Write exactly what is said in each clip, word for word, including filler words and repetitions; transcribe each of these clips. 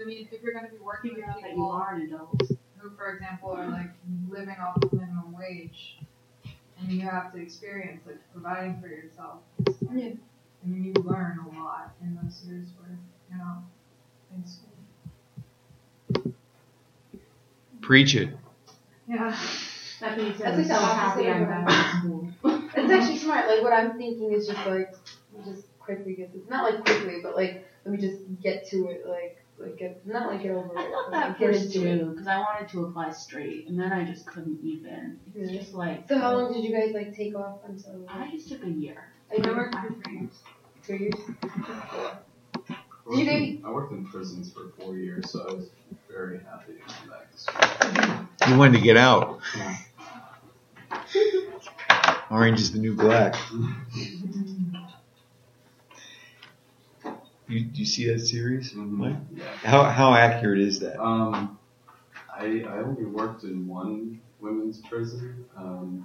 mean, if you're going to be working with people that you are an adult, who, for example, are like living off of minimum wage, and you have to experience like providing for yourself. Yeah. I mean, you learn a lot in those years where you're not in school. Preach it. Yeah. That being said, That's I'm like so the happy opposite I'm of back what in school. It's actually smart. Like what I'm thinking is just like just quickly get this. Not like quickly, but like let me just get to it. Like like get not like get over it. I thought but that like, get first into it. too, because I wanted to apply straight, and then I just couldn't even. It's just like. So how long did you guys like take off until? I just took a year. I I worked for three years. Two years. I worked, in, I worked in prisons for four years, so I was very happy to come back to school. You wanted to get out. Yeah. Orange is the new black. You do you see that series, Mike? Yeah. How how accurate is that? Um, I I only worked in one women's prison. Um,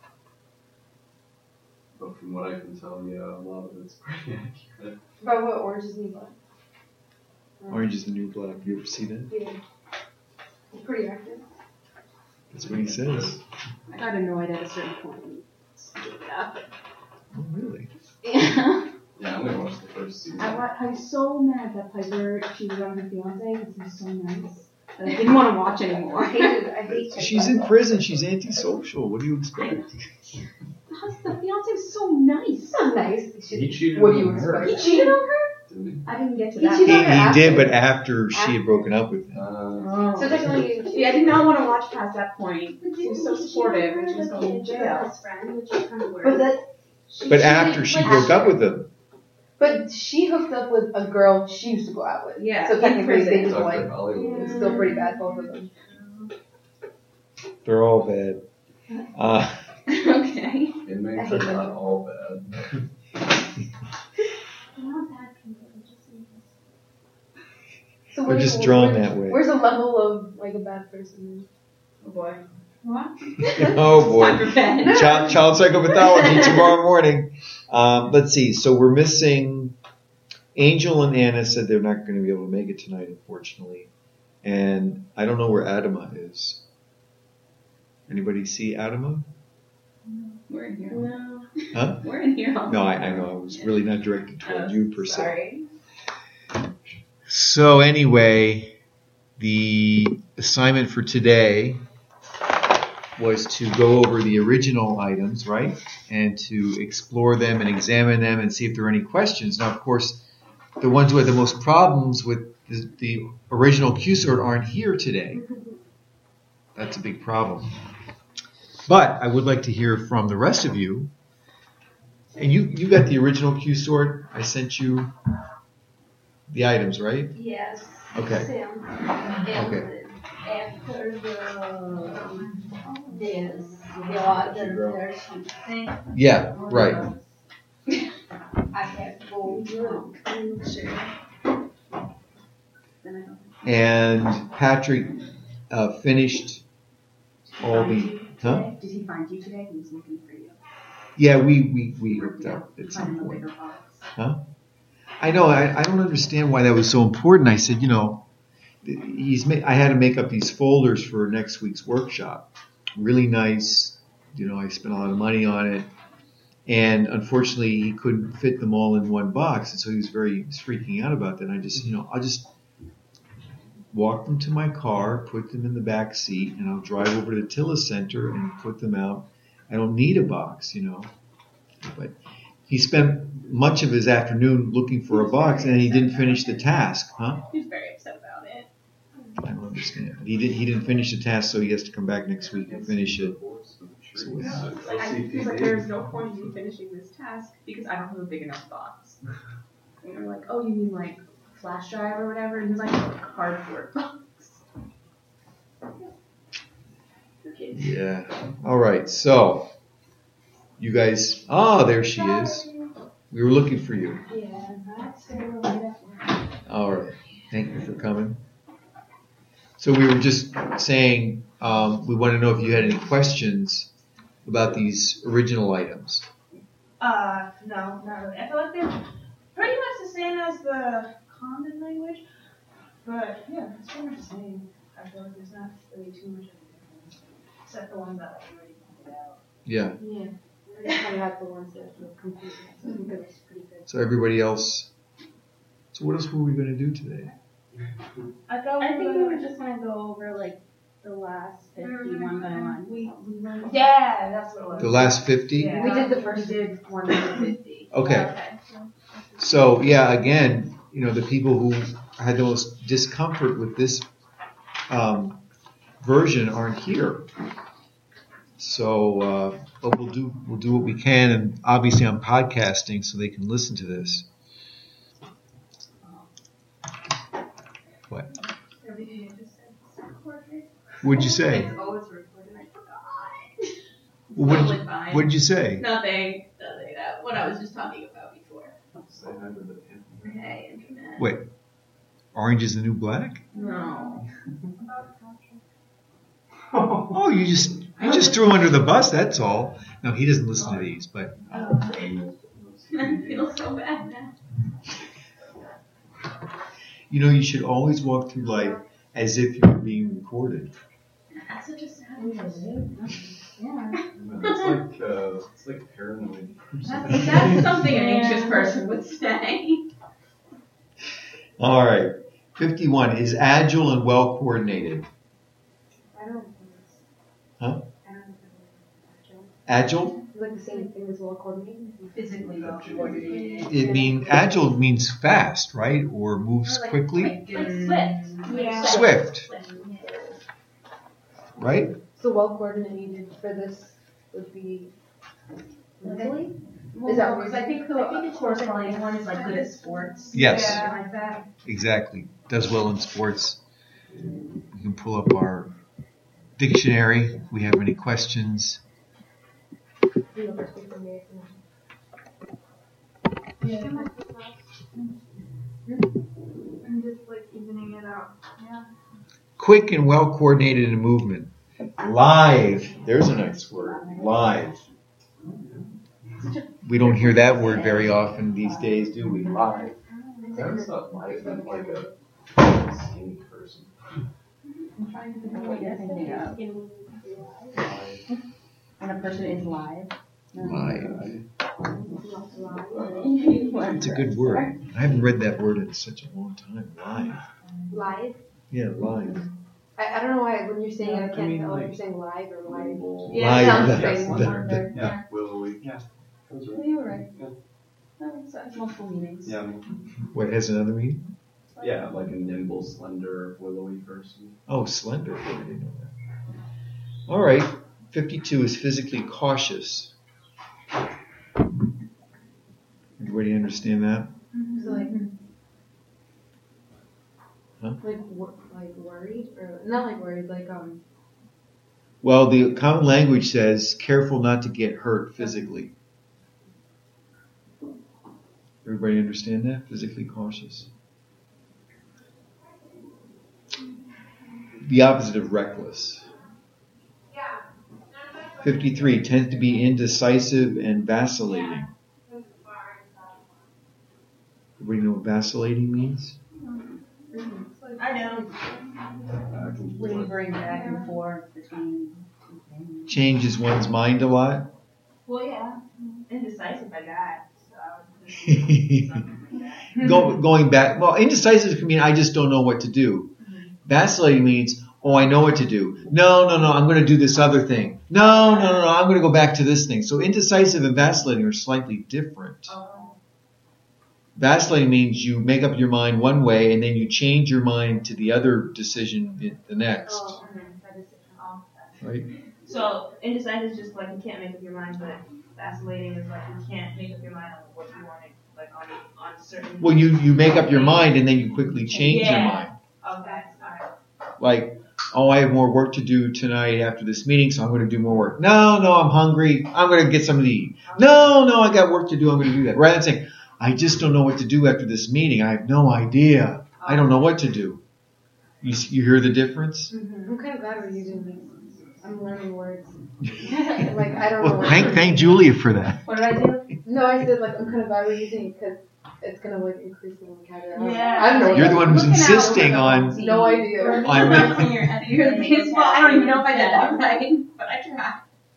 but from what I can tell, yeah, a lot of it's pretty accurate. About what Orange is the New Black? Orange is the new black. You ever see that? Yeah. It's pretty accurate. That's what he says. I got annoyed at a certain point. Yeah. Oh, really? Yeah. Yeah, I only watched the first season. I, wa- I was so mad that Piper cheated on her fiance because he was so nice. That I didn't want to watch anymore. I hate it. I hate it. She's in prison. She's antisocial. What do you expect? The hus- the fiance was so nice. So nice. He cheated What do you on her. expect? He cheated on her? Didn't he? I didn't get to He that. cheated He, on her he did, after. but after she had broken up with him. Uh, Oh. So technically, Yeah, I did not want to watch past that point. But She was didn't so she supportive cheat and she was on going her to with her jail. best friend, which is kind of weird. but that. She, But she after did- she like, broke up with him. But she hooked up with a girl she used to go out with. Yeah, So in technically, they prison. just Doctor like Hollywood. it's still pretty bad, both of them. They're all bad. Uh, Okay. Inmates are not all bad. They're not bad people, they're just evil. So They're what do just you- drawn where- that way. Where's the level of like a bad person? Oh boy. What? oh boy. Time for bed. Child, child psychopathology tomorrow morning. Um, let's see. So we're missing. Angel and Anna said they're not going to be able to make it tonight, unfortunately. And I don't know where Adama is. Anybody see Adama? We're in here. No. Huh? We're in here. all No, I, the I time. know. I was really not directed toward Oh, you per se. Sorry. So anyway, the assignment for today was to go over the original items, right? And to explore them and examine them and see if there are any questions. Now, of course, the ones who had the most problems with the, the original Q S O R T aren't here today. That's a big problem. But I would like to hear from the rest of you. And you, you got the original Q S O R T. I sent you the items, right? Yes. Okay. Same. Okay. And after the this, the other version thing, Yeah, right. I have to go through. Then I don't. And Patrick uh, finished all the. Huh? Did he find you today? He was looking for you. Yeah, we, we, we hooked up at Find some him a point. bigger box. Huh? I know. I, I don't understand why that was so important. I said, you know, he's. Ma- I had to make up these folders for next week's workshop. Really nice. You know, I spent a lot of money on it, and unfortunately, he couldn't fit them all in one box, and so he was very he was freaking out about that. And I just, you know, I'll just walk them to my car, put them in the back seat, and I'll drive over to the Tilla Center and put them out. I don't need a box, you know, but. He spent much of his afternoon looking for a box, and he didn't finish the task, huh? He's very upset about it. I don't understand. He did. He didn't finish the task, so he has to come back next week and finish it. So it's- Like, I feel like there's no point in finishing this task because I don't have a big enough box. And they're like, oh, you mean like flash drive or whatever? And he's like, a cardboard box. Okay. Yeah. All right. So you guys. Ah, there she is. We were looking for you. Yeah, that's the All right. Thank you for coming. So we were just saying um, we want to know if you had any questions about these original items. Uh, no, not really. I feel like they're pretty much the same as the common language. But yeah, it's pretty much the same. I feel like there's not really too much of a difference, except the ones that like you already pointed out. Yeah. Yeah. I just kind of have the ones that were complete. So I think that was pretty good. So everybody else. So what else were we going to do today? I thought I think we were just gonna go over like the last fifty-one by one. we we learned. Yeah, that's what it was. The last fifty? Yeah. We did the first We did one to fifty. Okay. So yeah, again, you know, the people who had the most discomfort with this um, version aren't here. So, uh, but we'll do we'll do what we can, and obviously I'm podcasting, so they can listen to this. What? What'd you say? It's always recorded. What did Totally you, fine. what did you say? Nothing. Nothing. That what I was just talking about before. Say hi to the internet. Hey, internet. Wait, orange is the new black? No. Oh, you just you just threw him under the bus. That's all. No, he doesn't listen to these, but I feel so bad now. you know, you should always walk through life as if you're being recorded. That's such a sad way to live. Yeah. It's like uh, it's like paranoid. That's, that's something an anxious person would say. All right, fifty-one is agile and well coordinated. I don't know. Huh? I don't know. Agile? It's like the same thing as well coordinated. Physically well coordinated. It mean agile means fast, right? Or moves quickly. Like swift. Yeah. Swift, right? So well coordinated for this would be mentally? Well, Is that no, what because I think the I think corresponding one is like good at sports. Yes. Something like that. Exactly. Does well in sports. We can pull up our dictionary if we have any questions. You know, for speaking American. And just like evening it out. Yeah. Quick and well coordinated in movement. Live. There's a nice word. Live. We don't hear that word very often these days, do we? Live. That's not like that, like a skinny person. I'm trying to think of what you're thinking of. When a person is live. Live. Live. It's a good word. I haven't read that word in such a long time. Live. Live? Yeah, live. I, I don't know why when you're saying it, I I can't mean, tell if like- you're saying live or live. Yeah, Live. it sounds the- strange. the- the- Yeah, willowy. Yeah. That's right. You were right. Yeah. Oh, so it's multiple meanings. Yeah, What has another meaning? yeah, like a nimble, slender, willowy person. Oh, slender. I didn't know that. All right. fifty-two is physically cautious. Everybody understand that? So like, Huh? like, wor- like worried or not like worried, like um. Well, the common language says careful not to get hurt physically. Everybody understand that? Physically cautious. The opposite of reckless. fifty-three tends to be indecisive and vacillating. Everybody know what vacillating means? I know. Wavering back and forth between. Changes one's mind a lot. Well, yeah. Indecisive, I got. So I would just something like that. Go, going back, well, indecisive can mean I just don't know what to do. Vacillating means, oh, I know what to do. No, no, no, I'm going to do this other thing. No, no, no, no, I'm going to go back to this thing. So indecisive and vacillating are slightly different. Oh. Vacillating means you make up your mind one way and then you change your mind to the other decision in the next. Oh, okay. That is different. Oh, Right? so indecisive is just like you can't make up your mind, but vacillating is like you can't make up your mind on what you want to, like on on certain. Well, you, you make up your mind and then you quickly change your Yeah. mind. Okay. Alright. Like, oh, I have more work to do tonight after this meeting, so I'm going to do more work. No, no, I'm hungry. I'm going to get something to eat. No, no, I got work to do. I'm going to do that. Rather than saying, I just don't know what to do after this meeting. I have no idea. I don't know what to do. You, you hear the difference? I'm kind of glad we're using these. I'm learning words. Like I don't know. Well, what thank, words. thank Julia for that. What did I do? No, I said like I'm kind of glad we're using it because it's gonna like increase my vocabulary. Yeah. I don't know. You're the one who's Looking out insisting for on. the No idea. Or On looking the- out when you're at You're the biggest fault. I don't even know if I did that Yeah. right, but I tried.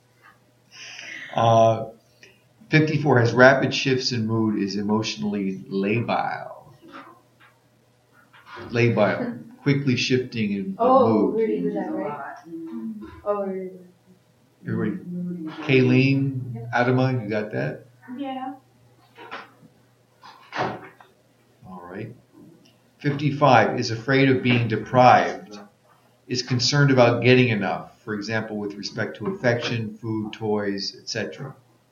Uh, fifty-four has rapid shifts in mood, is emotionally labile. Labile, quickly shifting in Oh, mood. we already did that, right? Oh, we already did Everybody, Kayleen, Adama, you got that? Yeah. All right. fifty-five is afraid of being deprived, is concerned about getting enough, for example, with respect to affection, food, toys, et cetera.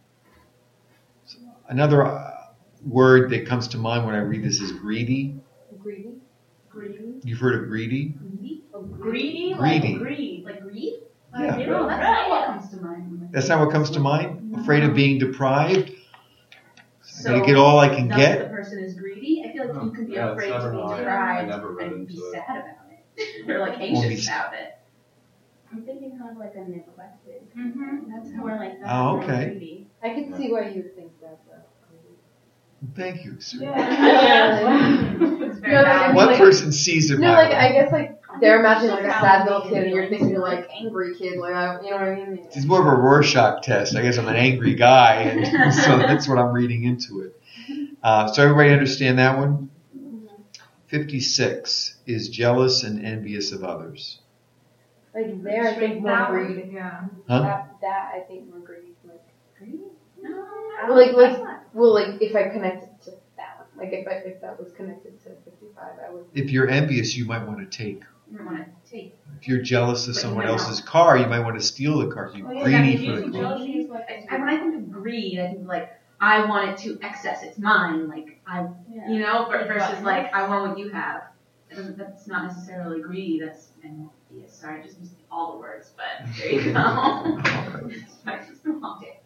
Another uh, word that comes to mind when I read this is greedy. that. Greedy. Greedy. You've heard of greedy? Greedy? Greedy. Like greed. Like greed? Yeah. Like, No, that's that's not not what what comes to mind. That's not what comes to mind? Afraid of being deprived? So, I gotta get all I can thus get? the person is greedy. I feel like you can be Yeah, it's afraid to never be mind. I deprived never read and be into it. sad about it. Or like Or be- anxious about it. I'm thinking kind of like a neglected. Mm-hmm. That's more like that. Oh, more okay. greedy. I can see why you would think that. Though. Thank you, sir. Yeah. It's very No, like, I valid. mean, One like- person sees it No, my like way. I guess like they're imagining like a sad little kid, and you're thinking you're like angry kid, like I, you know what I mean? It's more of a Rorschach test. I guess I'm an angry guy, and so that's what I'm reading into it. Uh, so everybody understand that one? fifty-six is jealous and envious of others. Like there, I think more That greed. one, yeah. Huh? That, that I think more greed. Like greed. No, Well, like like well, like if I connected to that one, like if I if that was connected to fifty-five, I would. If you're envious, you might want to take. you don't want to take. If you're jealous of But someone you might else's car, you might want to steal the car. You're Oh, yeah, greedy yeah, for the usually car. jealousy is like I, when I think of greed, I think like I want it to excess. It's mine. Like I, Yeah. you know, ver- versus like I want what you have. That doesn't, that's not necessarily greedy. That's envious. Sorry, I just used all the words, but there you go. I just want it.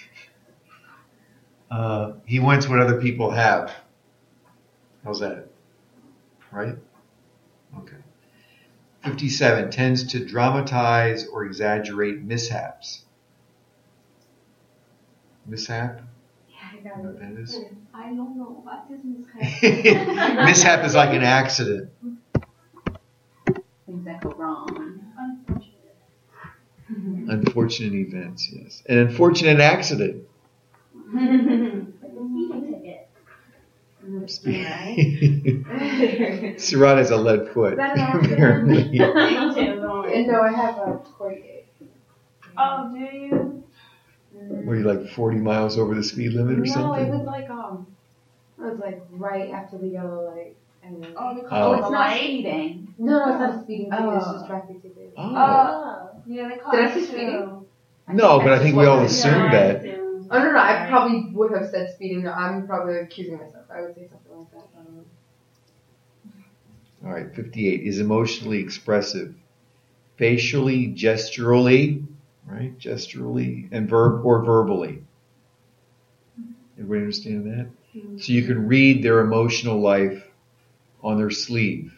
Uh, he wants what other people have. How's that? Right? Okay. fifty-seven tends to dramatize or exaggerate mishaps. Mishap? Yeah, I You got know what that is? it. I don't know what this is. Mishap is like an accident. Things that go wrong. Unfortunate. Unfortunate events, yes. An unfortunate accident. Like a speeding ticket. Surat has a lead foot, Is that an accident? apparently. Me too, don't worry. And no, I have a twenty-eight. Oh, do you? Were you like forty miles over the speed limit or No, something? it was like um, it was like right after the yellow light. And then, Oh, they Oh. call Oh, it it's a not light? speeding. no, no, it's not a speeding ticket. It's Oh. just traffic ticket. Oh. Oh. Yeah, they call Did I it say too. speeding? No, but I think we all Yeah, assumed that. Oh no, no, I probably would have said speeding. No, I'm probably accusing myself. I would say something like that. I don't know. All right, fifty-eight is emotionally expressive, facially, gesturally, right? Gesturally and verb or verbally. Everybody understand that? So you can read their emotional life on their sleeve.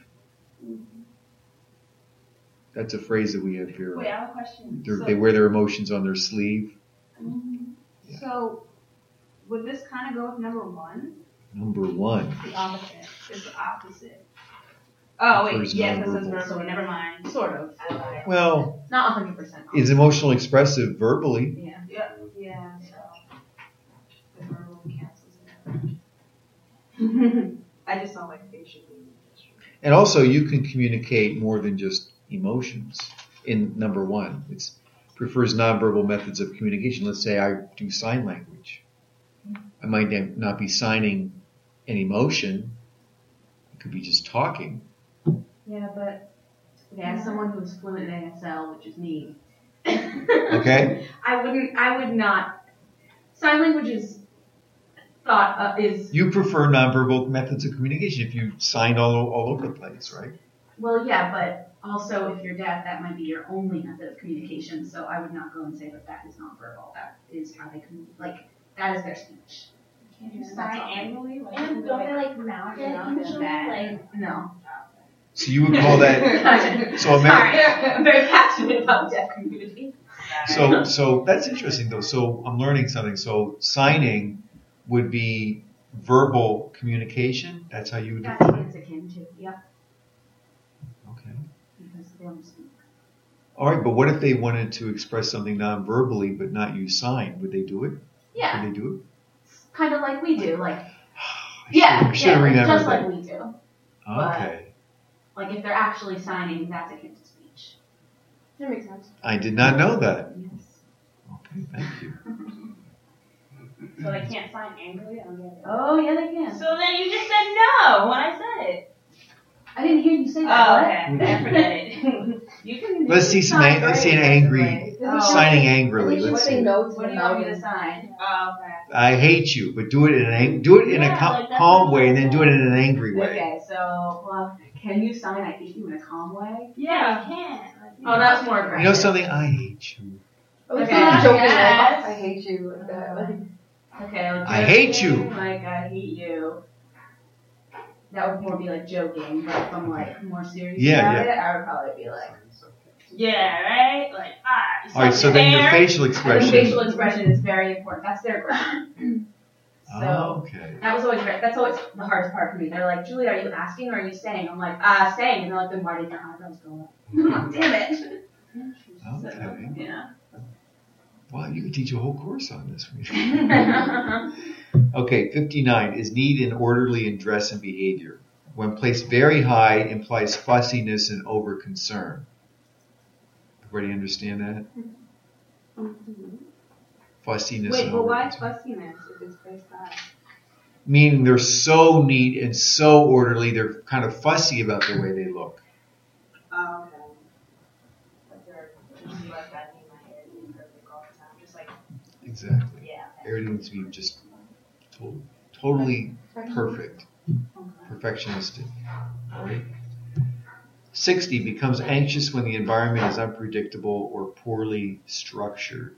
That's a phrase that we have here. Wait, I have a question. They're- So- They wear their emotions on their sleeve. Yeah. So, would this kind of go with number one? Number one. The opposite. Is the opposite. Oh, wait, Prefers yes, it says nonverbal. verbal. Never mind. Sort of. I lied. Well, It's not one hundred percent. is emotionally expressive verbally. Yeah. Yeah. Yeah, so. The verbal cancels it out. I just don't like facially. And also, you can communicate more than just emotions in number one. It prefers nonverbal methods of communication. Let's say I do sign language. I might not be signing an emotion. It could be just talking. Yeah, but okay, as someone who's fluent in A S L, which is me, Okay? I wouldn't. I would not. Sign language is thought uh, is You prefer nonverbal methods of communication if you sign all, all over the place, right? well, yeah, but also if you're deaf, that might be your only method of communication. So I would not go and say that that is nonverbal. That is how they communicate. Like that is their speech. Can't you That's sign all. angrily? Like, And don't they like mouth Yeah, it not usually? that. Like, No. So you would call that. So Ameri- Sorry, I'm very passionate about deaf community. So, so that's interesting though. So I'm learning something. So signing would be verbal communication. That's how you would That's define what it. it's akin to. Yep. Okay. Because they don't speak. All right, but what if they wanted to express something non-verbally but not use sign? Would they do it? Yeah. Would they do Kind of like we do. Like, it? I yeah. should have yeah, remembered just that. like we do. Okay. Like if they're actually signing, that's akin to speech. That makes sense. I did not know that. Yes. Okay, thank you. So they can't sign angrily? I don't get it. Oh, yeah, they can. So then you just said no when I said it. I didn't hear you say that. Oh, What? okay. Then forget it. You can. Let's see some. Ang- let's see an angry Oh. signing I angrily. think you Let's say see. no to What do the you want me no. to sign? Oh, okay. I hate you, but do it in an ang- do it in a Yeah, cal- like that's calm what way, I and then do it in an angry way. Okay, so, well, can you sign I hate you in a calm way? Yeah, I can. Oh, that's more aggressive. You know something? I hate you. I was Okay, okay, joking like, yes. I hate you. Like that. Like, Okay, like I hate joking, you. Like, I hate you. That would more be like joking, but if I'm like more serious Yeah, about yeah. it, I would probably be like, Yeah, right? Like, ah. You All right, suck so your then your hair. facial I think expression. facial expression is very important. That's their ground. So Oh, okay. that was always very, that's always the hardest part for me. They're like, Julie, are you asking or are you saying? I'm like, uh, saying. And they're like, then why did your eyebrows go up? I'm like, damn it. Okay. Yeah. Wow, you could teach a whole course on this. Okay, fifty-nine is need and orderly in dress and behavior. When placed very high, implies fussiness and over concern. Everybody understand that? Fussiness Wait, and but over why concern. fussiness if it's placed high? Meaning they're so neat and so orderly, they're kind of fussy about the way they look. Oh, okay. Like they're just like I need my hair to be perfect all the time. Just like, Exactly. yeah. Everything needs to be just to- totally perfect. Perfectionistic. Right? sixty becomes anxious when the environment is unpredictable or poorly structured.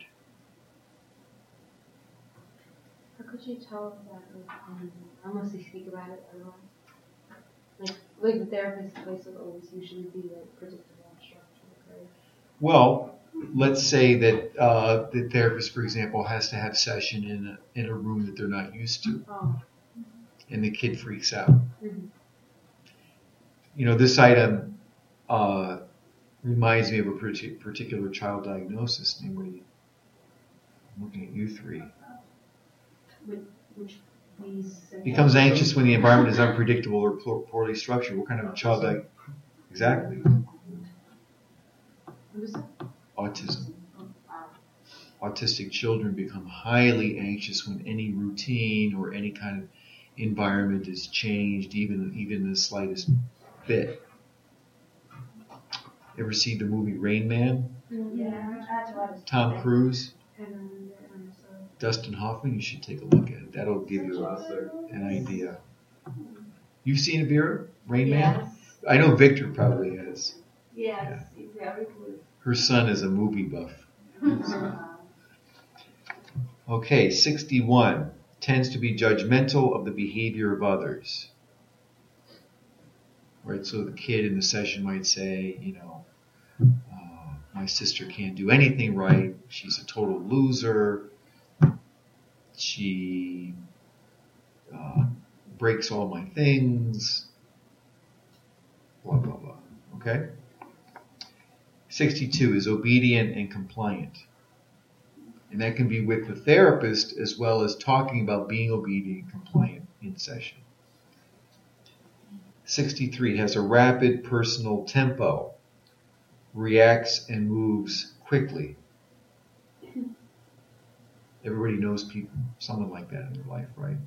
how could you tell that? Like, um, unless they speak about it otherwise. Like, like the therapist place will always usually be like predictable and structured, right? Well, let's say that uh, the therapist, for example, has to have session in a, in a room that they're not used to, Oh. and the kid freaks out. Mhm. You know, this item uh, reminds me of a partic- particular child diagnosis, namely, I'm looking at you three. Which please say Becomes that. anxious when the environment is unpredictable or poor- poorly structured. What kind of child di- Exactly. What is that? Autism. Autistic children become highly anxious when any routine or any kind of environment is changed, even even the slightest bit. Ever see the movie Rain Man? Yeah, that's what I was Tom Cruise, And, um, so, Dustin Hoffman. You should take a look at it. That'll give you a, Classic. an idea. You've seen it, Vera? Rain Man? Yes. I know Victor probably has. Yes. It's very good. Her son is a movie buff. Okay, sixty-one. Tends to be judgmental of the behavior of others. Right, so the kid in the session might say, you know, uh, my sister can't do anything right. She's a total loser. She uh, breaks all my things. Blah, blah, blah. Okay? sixty-two is obedient and compliant. And that can be with the therapist as well as talking about being obedient and compliant in session. sixty-three has a rapid personal tempo, reacts and moves quickly. Everybody knows people, someone like that in their life, right?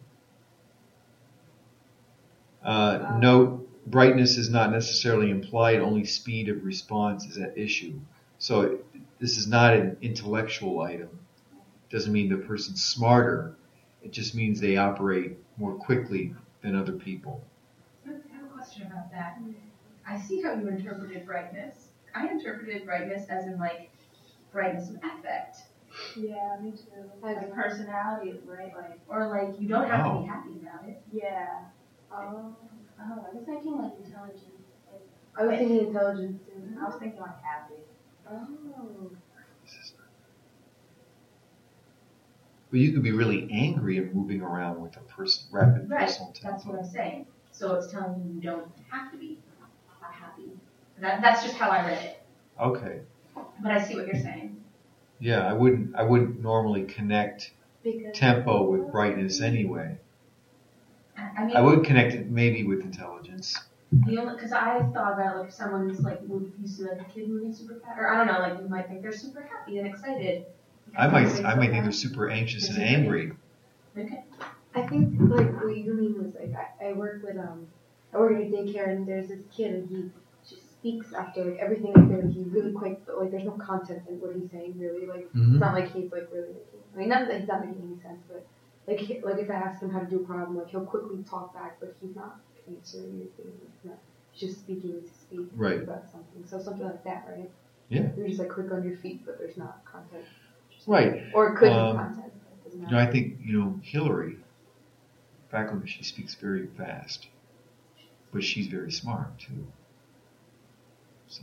Uh, note, brightness is not necessarily implied, only speed of response is at issue. So this is not an intellectual item. It doesn't mean the person's smarter. It just means they operate more quickly than other people. I have a question about that. I see how you interpreted brightness. I interpreted brightness as in like brightness of affect. Yeah, me too. Like personality, right? Like, Or like you don't have to Oh. be happy about it. yeah. Oh. Oh, I was thinking like intelligent. I was thinking intelligence too. I was thinking like happy. Oh. But you could be really angry and moving around with a person, rapid Right, personal tempo. that's what I'm saying. So it's telling you you don't have to be happy. That, that's just how I read it. Okay. But I see what you're saying. Yeah, I wouldn't. I wouldn't normally connect Because tempo with brightness anyway. I mean, I would connect it maybe with intelligence. the only because I thought about like if someone's like moved, used to like a kid moving super fast, or I don't know, like you might think they're super happy and excited. I might. I might think they're super anxious and angry. Okay. I think like what you mean was like I, I work with um I work in a daycare and there's this kid and he just speaks after like everything is there. He's really quick, but like there's no content in what he's saying really. Like Mhm. it's not like he's like really making. I mean, not that he's not making any sense, but like he, like if I ask him how to do a problem, like he'll quickly talk back, but he's not answering anything. He's not. He's just speaking to speak Right. about something. So something like that, right? Yeah. You're just like quick on your feet, but there's not content. Right. Or it could Um, be content. But it doesn't You know, matter. I think you know Hillary. Faculty, she speaks very fast, but she's very smart too. So,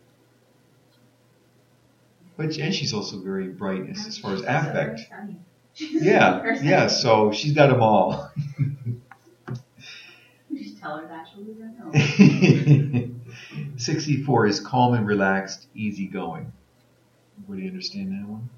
but and she's also very bright as, as far as affect. Yeah, yeah. So she's got them all. Just tell her that she'll lose her nose. Sixty-four is calm and relaxed, easygoing. Everybody understand that one?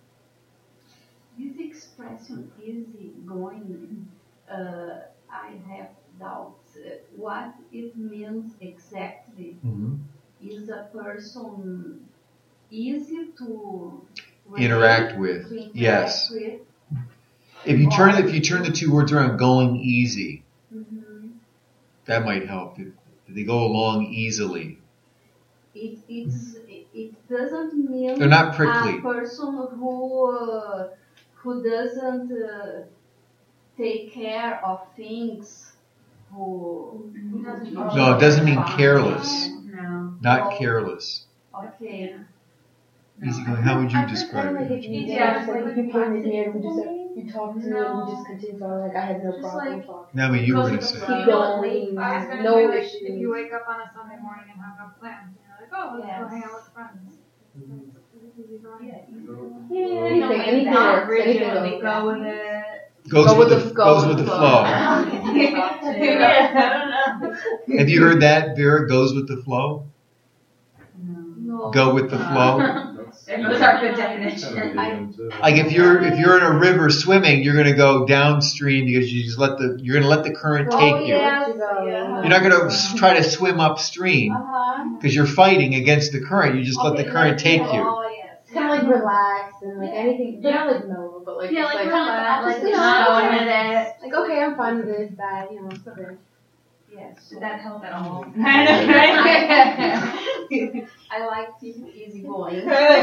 This expression easy going, uh, I have doubts. Uh, what it means exactly? Mm-hmm. Is a person easy to Interact relate, with. to interact Yes. with? If you turn if you turn the two words around, going easy, Mhm. that might help. If, if they go along easily, It it's, it, it doesn't mean they're not prickly. a person who uh, who doesn't uh, take care of things. Who Who doesn't No, it doesn't mean careless. No. Not careless. okay. Easygoing. How would you I just describe kinda like it? if you, Yeah, yeah, just like like if you came with me and we passive just like, you talk to me and No. we just continue talking, like I had no Just problem like- talking. Now, I mean, you were Goes going with to the say. flow. Keep You going, I was gonna no say, like, issues. if you wake up on a Sunday morning and have no plans, you're like, oh, let's Yes. go hang out with friends. Easy going. Yeah, Yeah, You know, anything, like anything not works, rigid, anything we goes. go with it. Goes Go with with the the- go goes with with the the flow. Yeah, I don't know. Have you heard that, Vera? Goes with the flow. No. Go with the flow. That's Those are good kind of a definitions. big one, too. Like if you're if you're in a river swimming, you're going to go downstream because you just let the you're going to let the current take Oh, you. yes, Yeah. yeah. You're not going to try to swim upstream Uh-huh. because you're fighting against the current. You just let the Okay, current like, take you. Oh, yes. It's kind of like relaxed and like Yeah. anything, but not like mellow, but like Yeah, just like, like, relax, like, just, you just know, going okay. with it. Like okay, I'm fine with this, that, you know, it's okay. Yes. Did that help at all? I like easy going.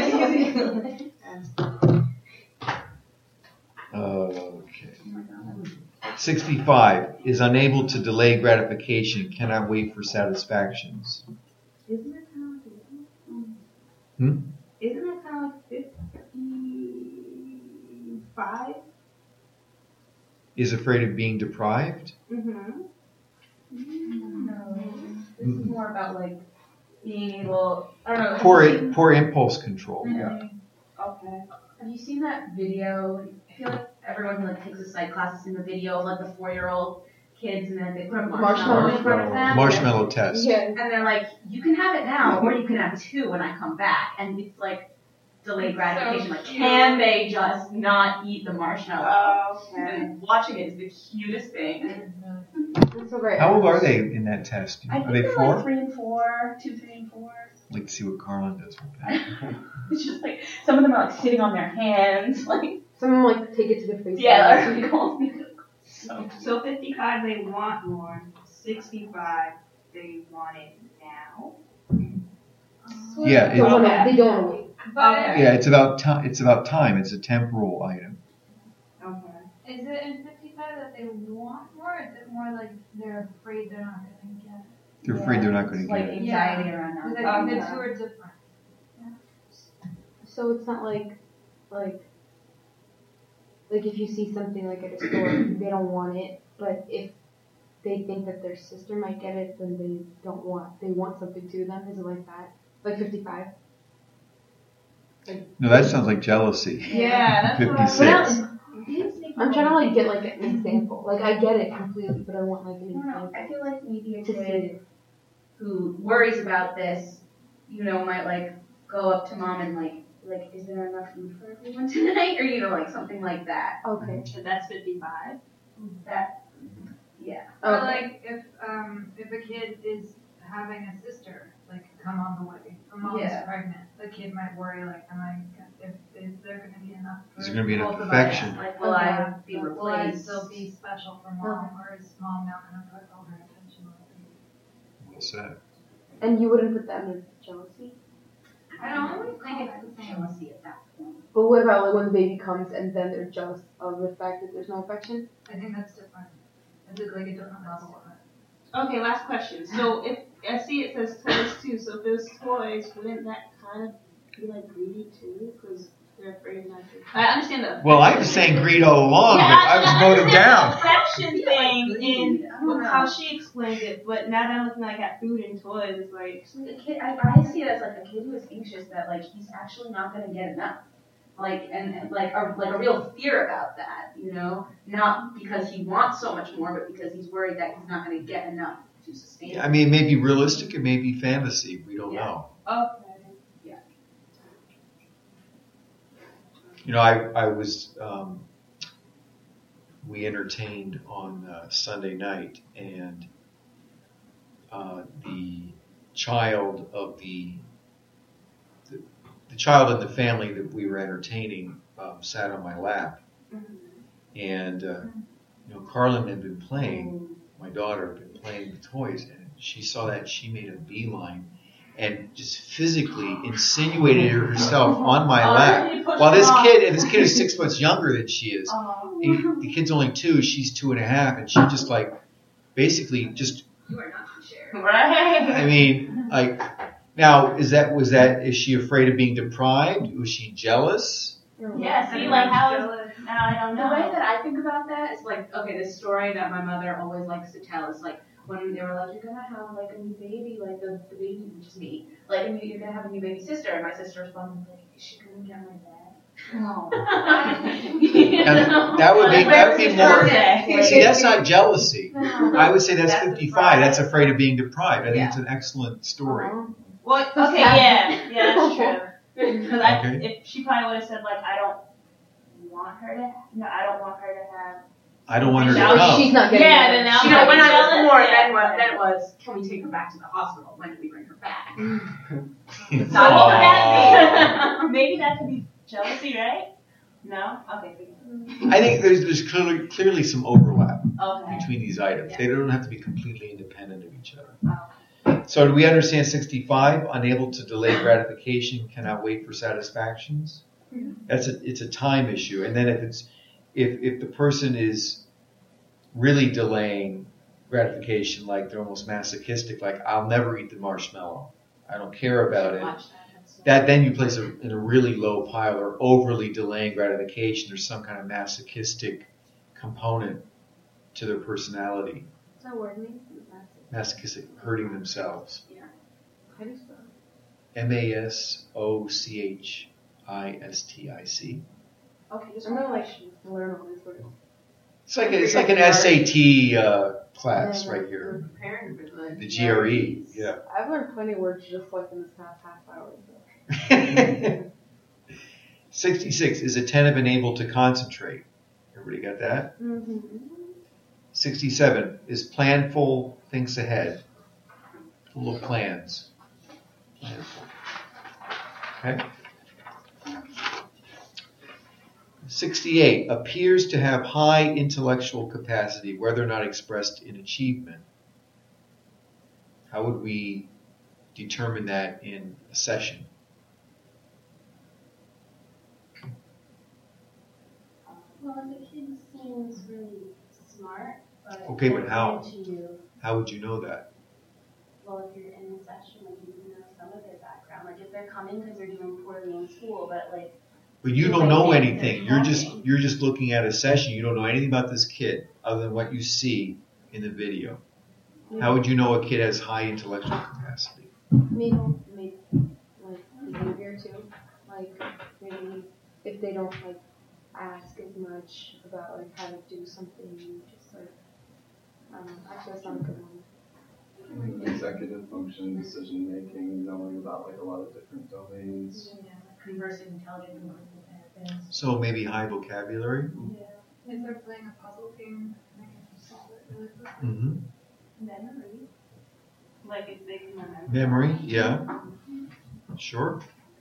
Okay. sixty-five is unable to delay gratification, cannot wait for satisfactions. Isn't it kind of Hmm? Isn't it kind of fifty-five? Is afraid of being deprived? Mm-hmm. No. This is more about like being able. I don't know. have Poor you seen- poor impulse control. Yeah. Okay. Have you seen that video? I feel like everyone who like takes a psych class has seen the video of like the four-year-old kids and then they put a marshmallow in front of them. Marshmallow test. Yeah. And they're like, you can have it now, or you can have two when I come back. And it's like delayed gratification. Like, can they just not eat the marshmallow? Oh, okay. And watching it is the cutest thing. That's so great. How old are they in that test? I Are think they they're four? like three and four, two, three and four. I'd like to see what Carlin does with that. It's just like some of them are like sitting on their hands, like Some like take it to their face. yeah, they're cool. So So fifty-five, they want more. sixty-five, they want it now. Yeah, They don't it, wanna- they don't want to wait. But Okay. yeah, it's about time. It's about time. It's a temporal item. Okay. is it in fifty-five that they want more, or is it more like they're afraid they're not going to get it? They're afraid they're not going it's to like get it. anxiety around Because that. I think the Okay. two are different. So it's not like, like, like if you see something like at a store, they don't want it, but if they think that their sister might get it, then they don't want, they want something to them. Is it like that? Like fifty-five? No, that sounds like jealousy. Yeah, that's what I was fifty-six. I'm trying to like get like an example. Like I get it completely, but I want like an I don't know. example. I feel like maybe a To see kid it. who worries about this, you know, might like go up to mom and like, like, is there enough food for everyone tonight? Or, you know, like something like that. Okay. So that's fifty-five. That, yeah. Or Okay. like if um if a kid is having a sister like come on the way, or mom's Yeah. pregnant, the kid might worry like, am I if is there going to be enough? Is for there gonna be enough both of us? affection? Like, will Okay. I be Like, will I replaced? still be special for mom, or is mom not going to put all her attention on me? What's that? And you wouldn't put that under jealousy? I don't always think it's jealousy at that point. But what about like when the baby comes and then they're jealous of the fact that there's no affection? I think that's different. It's like a different level of it. Okay, last question. So if I see it says toys too, so if there's toys, wouldn't that kind of be like greedy too? Because they're afraid not to. I understand the. Well, I was saying greed all along, but I was voted down. The affection thing greedy. in I don't know. how she explained it, but now that I'm looking like at food and toys, it's like. So the kid, I, I see it as like a kid who is anxious that like he's actually not going to get enough. Like, and, and like, a, like a real fear about that, you know? Not because he wants so much more, but because he's worried that he's not going to get enough to sustain Yeah, I it. mean, it may be realistic, it may be fantasy. We don't Yeah. know. Okay. You know, I, I was, um, we entertained on uh, Sunday night, and uh, the child of the, the, the child in the family that we were entertaining um, sat on my lap. And, uh, you know, Carlin had been playing, my daughter had been playing with toys, and she saw that, she made a beeline and just physically insinuated herself on my lap. While this kid, and this kid is six months younger than she is. He, the kid's only two, she's two and a half, and she just like, basically just, You are not to share. Right. I mean, like, now, is that, was that, is she afraid of being deprived? Was she jealous? Yeah, see, like, how is, now I don't The know. way that I think about that is like, okay, this story that my mother always likes to tell is like, when they were like, you're gonna have like a new baby, like the, the baby, just me, like, and you're gonna have a new baby sister, and my sister responded like, is she gonna get my dad? No. You And know? that would be, that would be more, birthday. see, that's not jealousy. I would say that's That's fifty-five, that's deprived. afraid of being deprived. I think Yeah. it's an excellent story. Well, okay, yeah, yeah, that's true. Because I, Okay. if she probably would have said like, I don't want her to, no, I don't want her to have. I don't want her to Now come. She's not getting Yeah, it. then now You know, when I was jealous, born, yeah. then what? Then it was, can we take her back to the hospital? When did we bring her back? So Not what would all. that be? Maybe that could be jealousy, right? No? Okay. I think there's, there's clearly, clearly some overlap Okay. between these items. Yeah. They don't have to be completely independent of each other. So do we understand sixty-five, unable to delay gratification, cannot wait for satisfactions? That's a, it's a time issue. And then if it's, if, if the person is really delaying gratification, like they're almost masochistic, like I'll never eat the marshmallow, I don't care about it. Watch that. That's so- That then you place a, in a really low pile, or overly delaying gratification. There's some kind of masochistic component to their personality. What's that word mean? Masochistic, hurting themselves. How do you spell it? M A S O C H I S T I C. Okay, just I'm one gonna like question. learn all these words. It's like a, it's like an S A T uh, class Yeah, right here. Preparing for the The G R E. Yeah. I've learned plenty of words just like in this past half hour. sixty-six is attentive and able to concentrate. Everybody got that? Mm-hmm. sixty-seven is planful, thinks ahead. Full of plans. Planful. Okay. sixty-eight appears to have high intellectual capacity, whether or not expressed in achievement. How would we determine that in a session? Well, if the kid seems really smart, but Okay, but how? compared to you, How would you know that? well, if you're in the session, like you can know some of their background. Like if they're coming because they're doing poorly in school, but like But you You don't might know think anything. they're You're just talking. you're just looking at a session. You don't know anything about this kid other than what you see in the video. How would you know a kid has high intellectual capacity? Maybe, maybe like behavior too. Like maybe if they don't like ask as much about like how to do something. You just like, I don't know. Actually, that's not a good one. Executive function, decision making, knowing about like a lot of different domains. Yeah, like conversing intelligent and kind of things. So maybe high vocabulary. If they're playing a puzzle game, they can just solve it really quickly. Mm-hmm. Memory. Like if they can remember. Memory, yeah. Sure.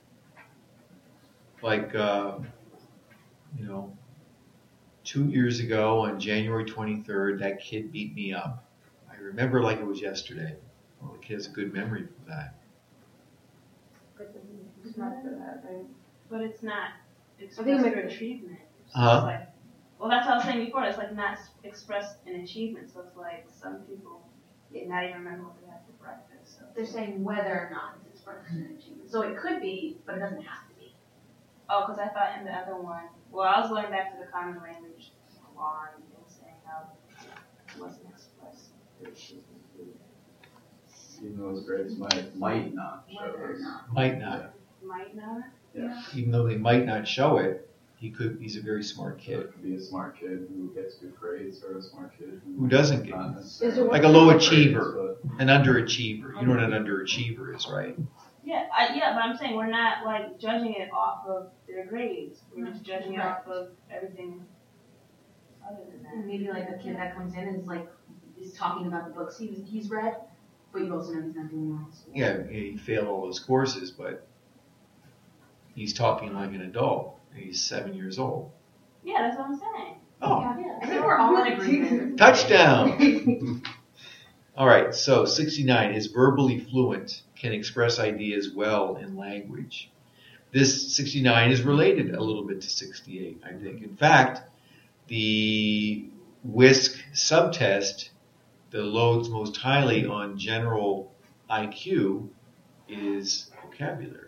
Like, uh, you know, two years ago on January twenty-third, that kid beat me up. I remember like it was yesterday. Well, the kid has a good memory for that. But it's not for that, right? But it's not I expressed think through like- achievement. So Uh-huh. it's like, well, that's what I was saying before. It's like not s- expressed in achievement. So it's like some people did not even remember what they had for breakfast. So. They're saying whether or not it's expressed in achievement. So it could be, but it doesn't have to be. Oh, because I thought in the other one, well, I was going back to the common language law and they were saying how it wasn't expressed through achievement. Even those grades might might not show Whether or us. not. Might not. Might not. Yeah. Even though they might not show it, he could. He's a very smart So kid. it could be a smart kid who gets good grades or a smart kid who, Who doesn't get not good. necessarily Is it Like a low grades, achiever, but an underachiever. You know what an underachiever is, right? Yeah, I, yeah, but I'm saying we're not like judging it off of their grades. We're just judging it off of everything other than that. Maybe like a kid that comes in and is like, is talking about the books he's, he's read, but you also know he's not doing well in school. Yeah, he failed all those courses, but he's talking like an adult. He's seven years old. Yeah, that's what I'm saying. Oh, Yeah, I think we're all in agreement. touchdown! All right, so sixty-nine is verbally fluent, can express ideas well in language. This sixty-nine is related a little bit to sixty-eight, I think. In fact, the WISC subtest that loads most highly on general I Q is vocabulary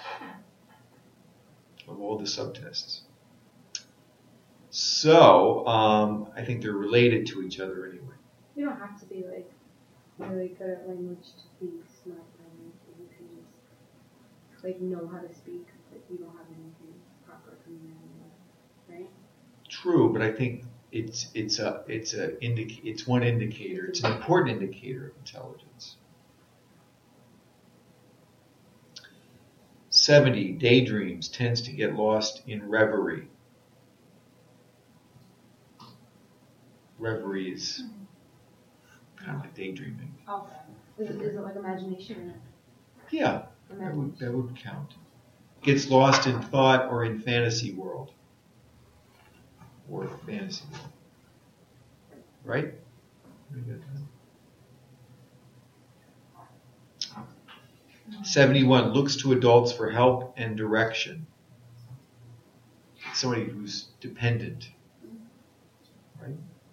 of all the subtests. So, um, I think they're related to each other anyway. You don't have to be like really good at language to be smart at language. You can just like know how to speak, but you don't have anything proper coming in, right? True, but I think it's it's a it's a indic- it's one indicator. It's an important indicator of intelligence. seventy, daydreams, tends to get lost in reverie. Reverie is kind of like daydreaming. Okay. Is, is it like imagination? Yeah, Or that would imagination? that would count. Gets lost in thought or in fantasy world. Or fantasy world. Right? Very good. seventy-one, looks to adults for help and direction. Somebody who's dependent. Right?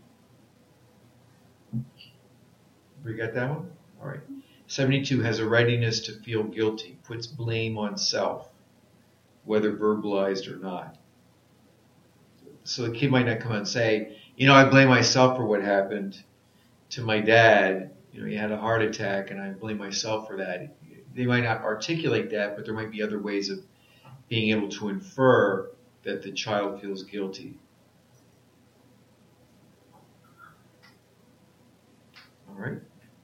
We got that one? All right. seventy-two, has a readiness to feel guilty, puts blame on self, whether verbalized or not. So the kid might not come out and say, you know, I blame myself for what happened to my dad. You know, he had a heart attack and I blame myself for that. They might not articulate that, but there might be other ways of being able to infer that the child feels guilty. All right.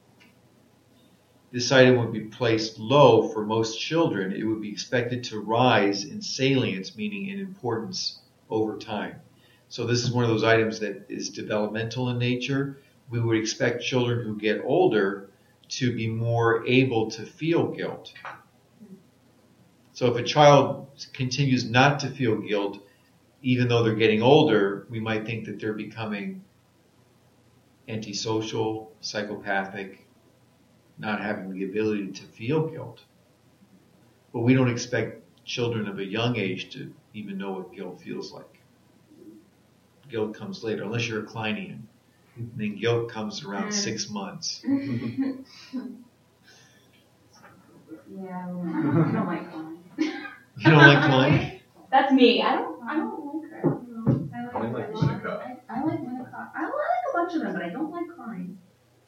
This item would be placed low for most children. It would be expected to rise in salience, meaning in importance over time. So this is one of those items that is developmental in nature. We would expect children who get older to be more able to feel guilt. So if a child continues not to feel guilt, even though they're getting older, we might think that they're becoming antisocial, psychopathic, not having the ability to feel guilt. But we don't expect children of a young age to even know what guilt feels like. Guilt comes later, unless you're a Kleinian. And then guilt comes around six months. Yeah, I don't like Klein. You don't like Klein? That's me. I don't. I don't like her. I only like Winnicott. I, I like Winnicott. I like a bunch of them, but I don't like Klein.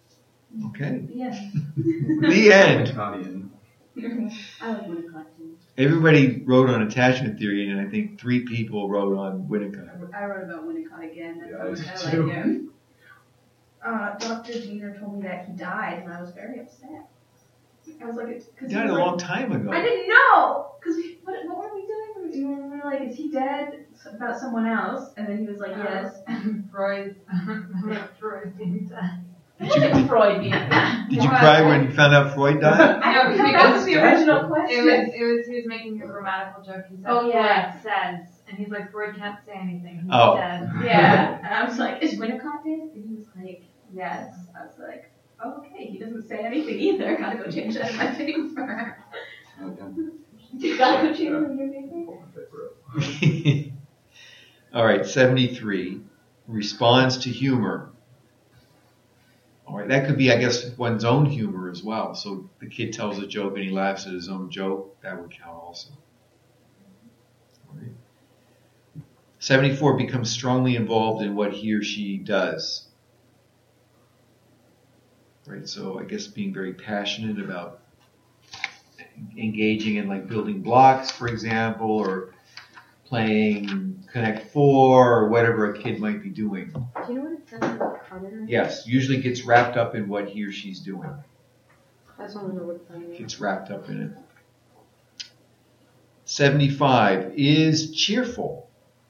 Okay. Yeah. The end. Winnicottian. I like Winnicott too. Everybody wrote on attachment theory, and I think three people wrote on Winnicott. I wrote about Winnicott again. That's Yeah, how I much did I like too. him. Uh, Doctor Diener told me that he died, and I was very upset. I was like, it's He because died a long time ago. I didn't know, because what, what were we doing? We were, we were like, is he dead? About someone else, and then he was like, yes. Freud. Freud being dead. Did you, Look at Freud being dead. did you cry when you found out Freud died? I don't know, that was the original question. It was, it was, he was making a grammatical joke. He said, Oh, yeah. Freud says, and he's like, Freud can't say anything. He's Oh. dead. Yeah, and I was like, is Winnicott dead? And he was like, yes. I was like, oh, okay, he doesn't say anything either. Gotta go change that in my paper. You gotta go change that in your paper. All right, seventy-three. Responds to humor. All right, that could be, I guess, one's own humor as well. So the kid tells a joke and he laughs at his own joke. That would count also. All right. seventy-four. Becomes strongly involved in what he or she does. Right, so I guess being very passionate about engaging in like building blocks, for example, or playing Connect Four, or whatever a kid might be doing. Do you know what it says about Carmen? Yes, usually gets wrapped up in what he or she's doing. I just want to know what it's saying. Gets wrapped up in it. seventy-five. Is cheerful.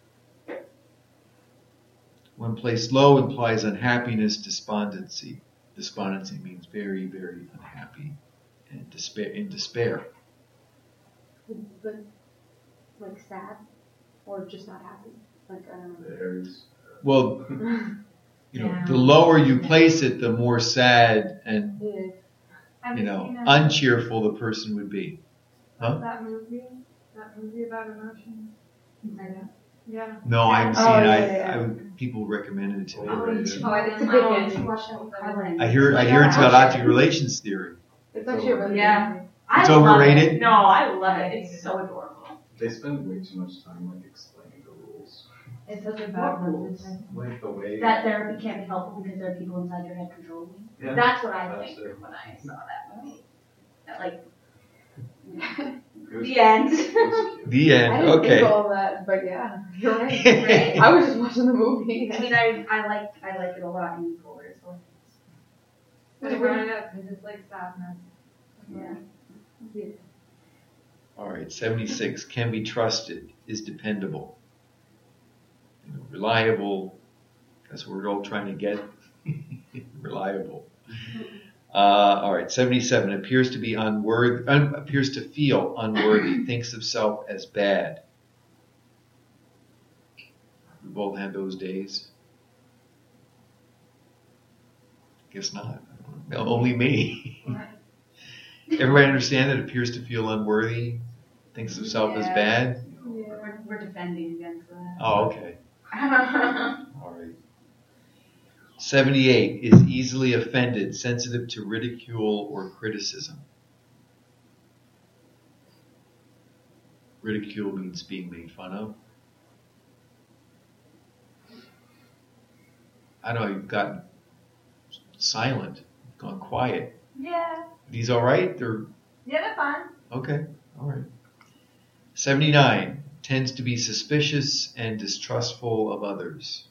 When placed low implies unhappiness, despondency. Despondency means very, very unhappy and despair, in despair. But, like, sad? Or just not happy? Like, I don't know. There's Well, you know, Yeah. the lower you place it, the more sad and, Yeah. Have you you know, seen that, uncheerful the person would be. Huh? that movie? That movie about emotions? Yeah. No, I haven't Oh, seen it. I, yeah, yeah. I, people recommended it to me. Overrated. Oh, I It's a didn't big know. one. You watched that with Carmen. I hear, I hear it's about object relations theory. It's actually a really Yeah. good movie. I It's love overrated? it. No, I love it. It's so adorable. They spend way too much time like explaining the rules. It's such a What bad rules? message. Like the way That therapy can't be helpful because there are people inside your head controlling you. Yeah, That's what I that's think it. when I saw that movie. That, like, It was- the end. it was cute. The I end. didn't Okay. think of all that, but yeah, you're right. Right? I was just watching the movie. I mean, I I like I like it a lot in Polar, so But it brought it up because it's like sadness. yeah. All right, seventy-six. Can be trusted. Is dependable. You know, reliable. That's what we're all trying to get. Reliable. Uh, all right, seventy-seven. Appears to be unworthy. Un, appears to feel unworthy. Thinks of self as bad. We've all had those days. Guess not. No, only me. Everybody understand that appears to feel unworthy, thinks of self as Yeah. bad? We're, we're defending against that. Oh, okay. All right. seventy-eight. Is easily offended, sensitive to ridicule or criticism. Ridicule means being made fun of. I know you've gotten silent, gone quiet. Yeah. These all right? They're Yeah, they're fine. okay. All right. seventy-nine. Tends to be suspicious and distrustful of others.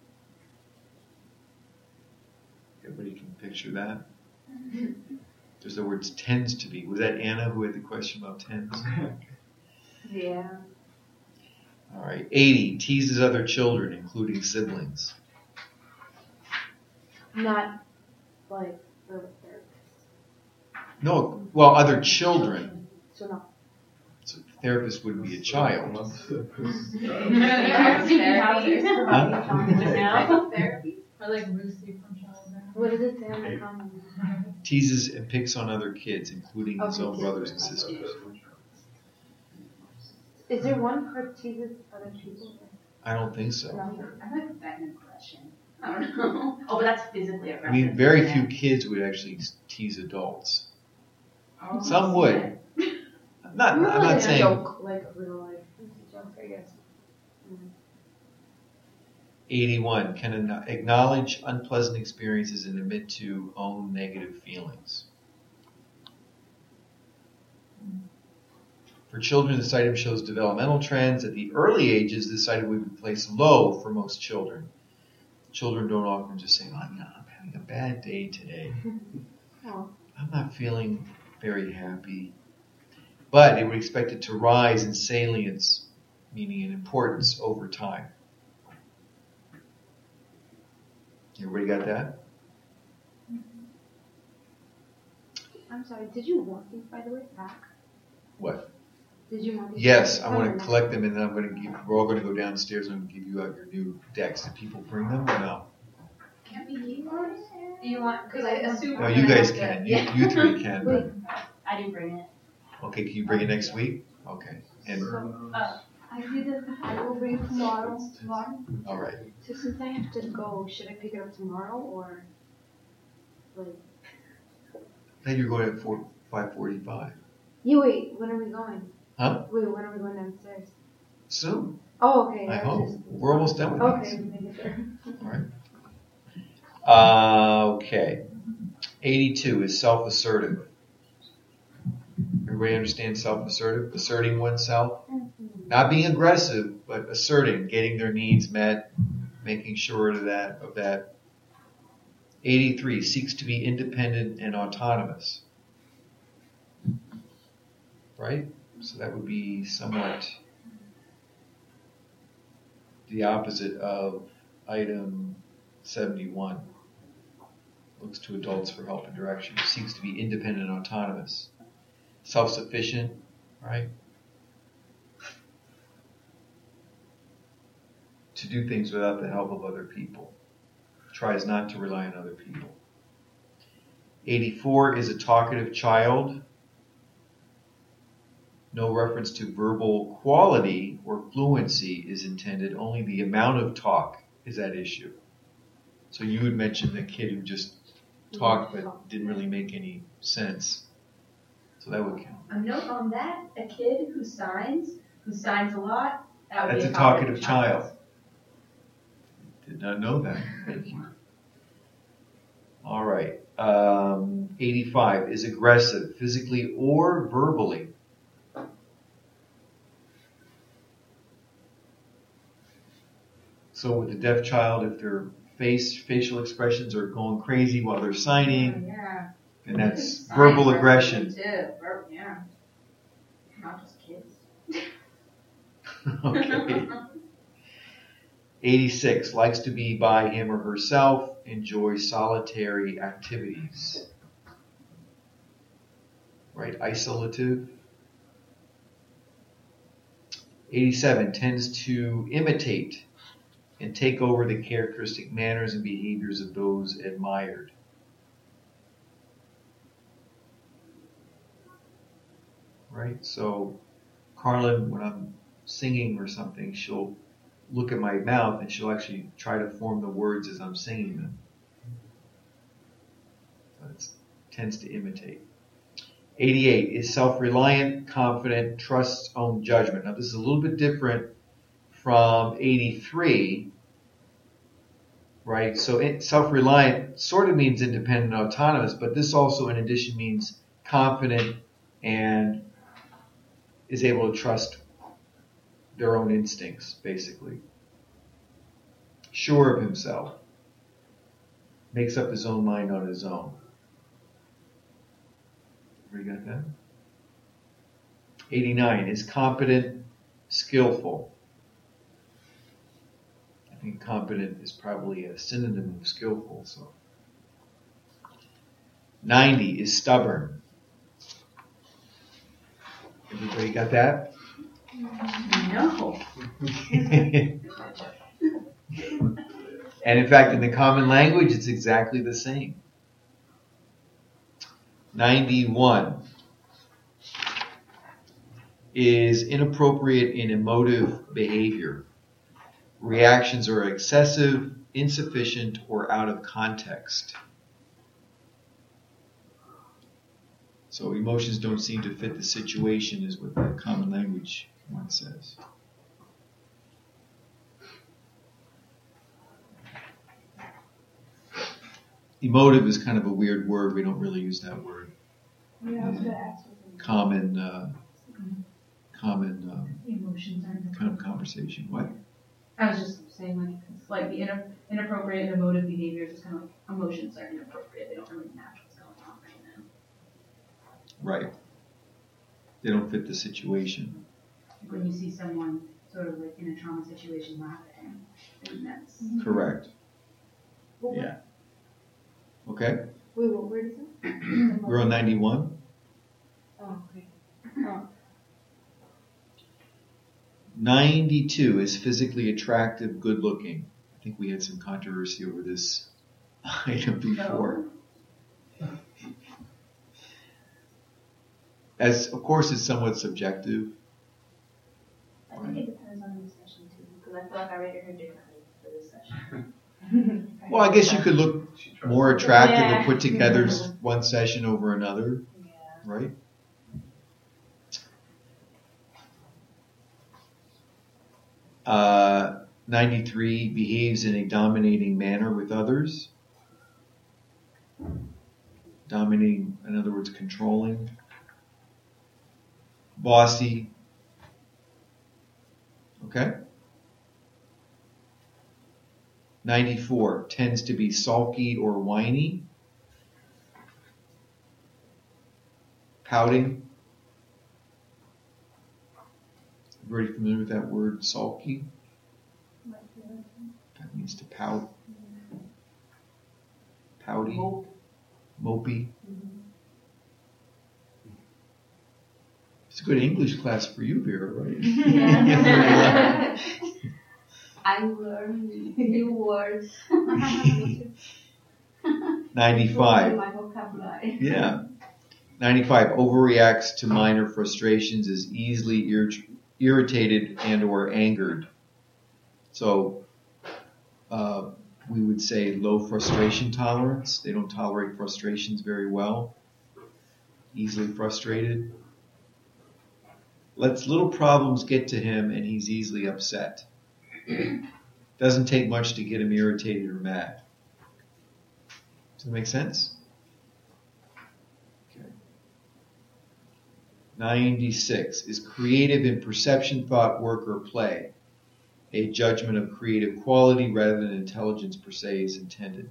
Everybody can picture that. There's the words tends to be. Was that Anna who had the question about tends? Yeah. All right. eighty. Teases other children, including siblings. Not like the therapist. No, well, other children. So not. So therapist wouldn't be a child. Huh? Therapy. Or like Lucy from Children. What does it say on the comment? Teases and picks on other kids, including his Okay. own brothers and sisters. Is there one part teases other people? I don't think so. No. I might put that in aggression. I don't know. Oh, but that's physically aggressive. I mean, very yeah. few kids would actually tease adults. Oh, Some would. I'm not, I'm Like not a saying. joke, like a real life joke, I guess. eighty-one. Can an- acknowledge unpleasant experiences and admit to own negative feelings. For children, this item shows developmental trends. At the early ages, this item would be placed low for most children. Children don't often just say, oh, yeah, I'm having a bad day today. Oh. I'm not feeling very happy. But they would expect it to rise in salience, meaning in importance over time. Everybody got that? I'm sorry, did you want these, by the way, back? What? Did you want these Yes, back? I want to collect them, and then I'm going to give. We're all going to go downstairs and give you out your new decks. Did people bring them or no? Can't we leave ours? Do you want? Because I assume. No, you guys can. You, you three can. Wait. I didn't bring it. Okay, can you bring it next week? Okay. And Oh. I didn't, I will bring it tomorrow. Tomorrow? all right. So since I have to go, should I pick it up tomorrow or like? Then you're going at four, five forty-five. You wait. When are we going? Huh? Wait, when are we going downstairs? Soon. Oh, okay. I was hope. just- We're almost done with Okay, these. making sure. All right. Uh, okay. eighty-two is self-assertive. Everybody understand self-assertive? Asserting oneself. Not being aggressive, but asserting, getting their needs met, making sure of that, of that. eighty-three seeks to be independent and autonomous. Right? So that would be somewhat the opposite of item seventy-one. Looks to adults for help and direction. Seeks to be independent and autonomous. Self-sufficient, right? To do things without the help of other people. Tries not to rely on other people. eighty-four is a talkative child. No reference to verbal quality or fluency is intended. Only the amount of talk is at issue. So you had mentioned the kid who just talked but didn't really make any sense. So that would count. A note on that: a kid who signs, who signs a lot. That would That's be a talkative child. Did not know that. Thank you. All right. Um, eighty-five is aggressive, physically or verbally. So with the deaf child, if their face facial expressions are going crazy while they're signing, Yeah. and that's Sign verbal verbally, aggression. Too. Ver- yeah. Not just kids. Okay. eighty-six likes to be by him or herself, enjoys solitary activities. Right, isolative. eighty-seven tends to imitate and take over the characteristic manners and behaviors of those admired. Right, so Carlin, when I'm singing or something, she'll look at my mouth and she'll actually try to form the words as I'm singing them. So it tends to imitate. eighty-eight is self-reliant, confident, trusts own judgment. Now this is a little bit different from eighty-three, right? So it, self-reliant sort of means independent and autonomous, but this also in addition means confident and is able to trust their own instincts, basically. Sure of himself. Makes up his own mind on his own. Everybody got that? eighty-nine is competent, skillful. I think competent is probably a synonym of skillful, so. ninety is stubborn. Everybody got that? No. And in fact, in the common language, it's exactly the same. ninety-one is inappropriate in emotive behavior. Reactions are excessive, insufficient, or out of context. So emotions don't seem to fit the situation is what the common language one says. Emotive is kind of a weird word. We don't really use that word. Yeah, I was gonna ask. Common uh, common um, Emotions are kind of conversation. What? I was just saying, like, it's like the inap- inappropriate and emotive behaviors is kind of like emotions are inappropriate. They don't really match what's going on right now. Right. They don't fit the situation. Like when you see someone sort of like in a trauma situation laughing, and that's Correct. Yeah. Okay. Wait, what word is it? We're on ninety-one. Oh, okay. Oh. ninety-two is physically attractive, good looking. I think we had some controversy over this item before. As of course, it's somewhat subjective. I think it depends on the session too, because I feel like I rated her differently for this session. Well, I guess you could look more attractive Yeah. or put together one session over another, Yeah. right? Uh, ninety-three behaves in a dominating manner with others. Dominating, in other words, controlling. Bossy. Okay? ninety-four tends to be sulky or whiny. Pouting. Everybody familiar with that word, sulky? That means to pout. Pouty. Mopey. It's a good English class for you, Vera, right? Yeah. I learned new words. ninety-five. My vocabulary. Yeah. ninety-five overreacts to minor frustrations, is easily ir- irritated and or angered. So uh, we would say low frustration tolerance. They don't tolerate frustrations very well. Easily frustrated. Lets little problems get to him and he's easily upset. Doesn't take much to get him irritated or mad. Does that make sense? Okay. ninety-six is creative in perception, thought, work, or play. A judgment of creative quality rather than intelligence per se is intended.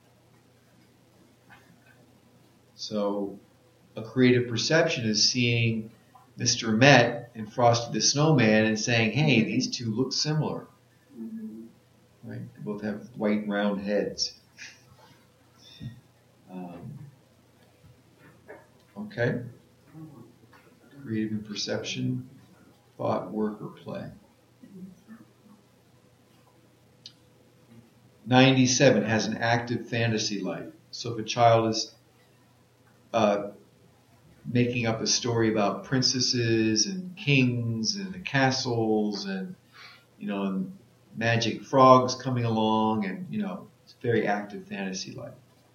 So a creative perception is seeing Mister Met and Frosty the Snowman and saying, hey, these two look similar. Right? They both have white round heads. Um, okay. Creative in perception, thought, work, or play. ninety-seven has an active fantasy life. So if a child is uh, making up a story about princesses and kings and the castles and, you know, and magic frogs coming along and, you know, it's a very active fantasy life.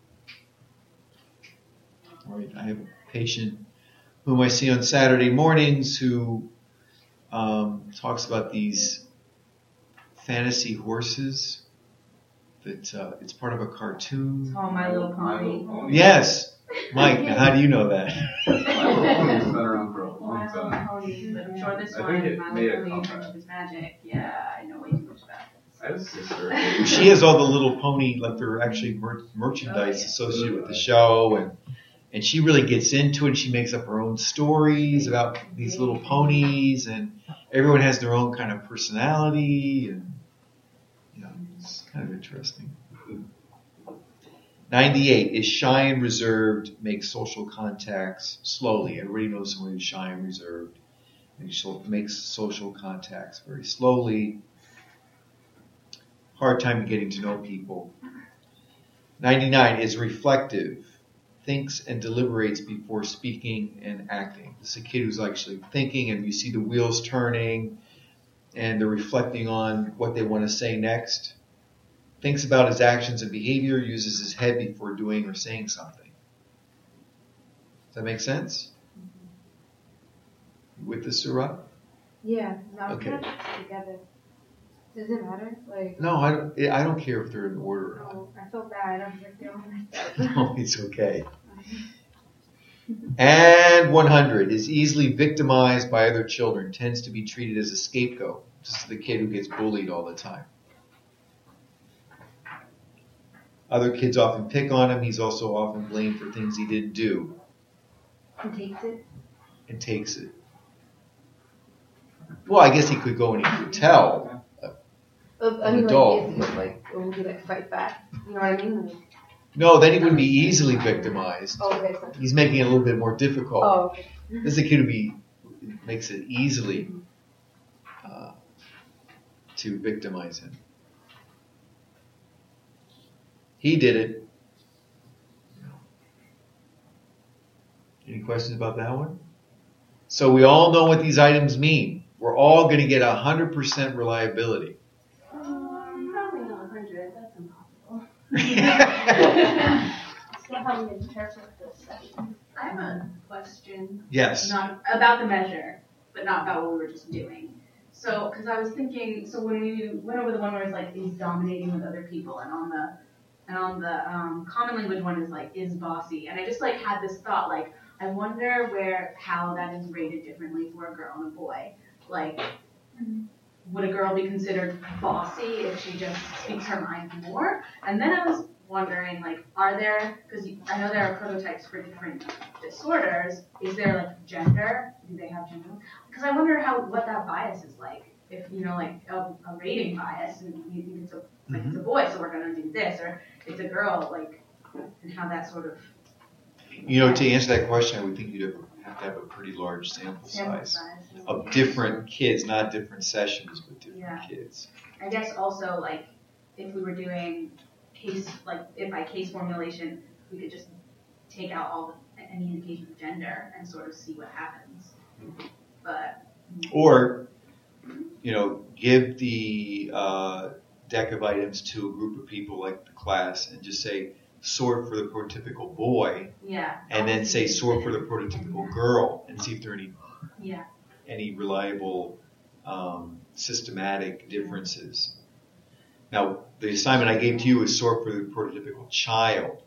All right, I have a patient whom I see on Saturday mornings who um, talks about these fantasy horses that uh, it's part of a cartoon. Oh, My Little My Pony. Little Pony. Yes, Mike. Now how do you know that? My Little Pony's been around for a long My Little time. Pony, but I'm sure this I one, think it My made Little a Pony, comeback. Friendship is Magic. Yeah, I know way too much about this. I have a sister. She has all the little pony, like they're actually mer- merchandise Oh, yeah. associated with the show, and and she really gets into it. She makes up her own stories about these little ponies, and everyone has their own kind of personality, and you know, it's kind of interesting. ninety-eight is shy and reserved, makes social contacts slowly. Everybody knows someone who's shy and reserved. Makes social contacts very slowly. Hard time getting to know people. ninety-nine is reflective, thinks and deliberates before speaking and acting. This is a kid who's actually thinking, and you see the wheels turning, and they're reflecting on what they want to say next. Thinks about his actions and behavior, uses his head before doing or saying something. Does that make sense? With the surah? Yeah, now Okay. okay. Together. Does it matter? Like, No, I don't, I don't care if they're in order or not. oh, I felt bad. I was like, they all messed up. No, it's okay. And one hundred is easily victimized by other children, tends to be treated as a scapegoat. This is the kid who gets bullied all the time. Other kids often pick on him. He's also often blamed for things he didn't do. And takes it. And takes it. Well, I guess he could go and he could tell. Uh, I An mean, adult. like, is it like, or would you like fight back? You know what I mean? Like, No, then he wouldn't be easily victimized. oh, okay. So. He's making it a little bit more difficult. Oh, okay. This is a kid who be, makes it easily uh, to victimize him. He did it. Any questions about that one? So we all know what these items mean. We're all going to get one hundred percent reliability. Um, probably not one hundred. That's impossible. So how we interpret this session. I have a question. Yes. Not about the measure, but not about what we were just doing. So, because I was thinking, so when we went over the one where it's like is dominating with other people, and on the and on the um, common language one is like is bossy, and I just like had this thought like I wonder where how that is rated differently for a girl and a boy. Like, would a girl be considered bossy if she just speaks her mind more? And then I was wondering, like, are there, because I know there are prototypes for different disorders, is there, like, gender? Do they have gender? Because I wonder how, what that bias is like. If, you know, like, a, a rating bias, and you think it's a, like, it's a boy, so we're going to do this, or it's a girl, like, and how that sort of... You know, to answer that question, I would think you'd have to have a pretty large sample sample size size. of different kids, not different sessions, but different Yeah. kids. I guess also, like, if we were doing case, like, if by case formulation, we could just take out all the, any indication of gender and sort of see what happens. But Or, you know, give the uh, deck of items to a group of people like the class and just say, sort for the prototypical boy, yeah, and then say sort for the prototypical girl, and see if there are any yeah, any reliable um, systematic differences. Now, the assignment I gave to you is sort for the prototypical child.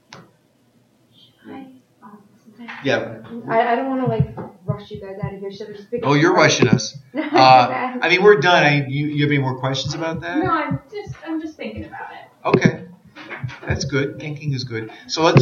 Hi. Um, Yeah. I, I don't want to like rush you guys out of here. Should we just pick Oh, up you're the- rushing us. Uh, I mean, we're done. I, you, you have any more questions about that? no, I'm just, I'm just thinking about it. Okay. That's good. Thinking is good. So let's